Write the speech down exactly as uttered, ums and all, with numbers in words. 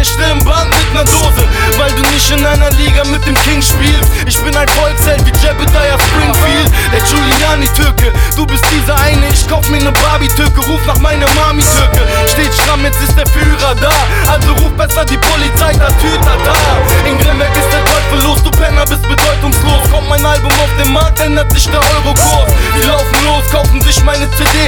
Nächte im Band mit ner Dose, weil du nicht in einer Liga mit dem King spielst. Ich bin ein Volksheld wie Jebediah Springfield, der Giuliani-Türke. Du bist dieser eine, ich kauf mir ne Barbie-Türke. Ruf nach meiner Mami-Türke. Steht stramm, jetzt ist der Führer da, also ruf besser die Polizei, da Tüter da. In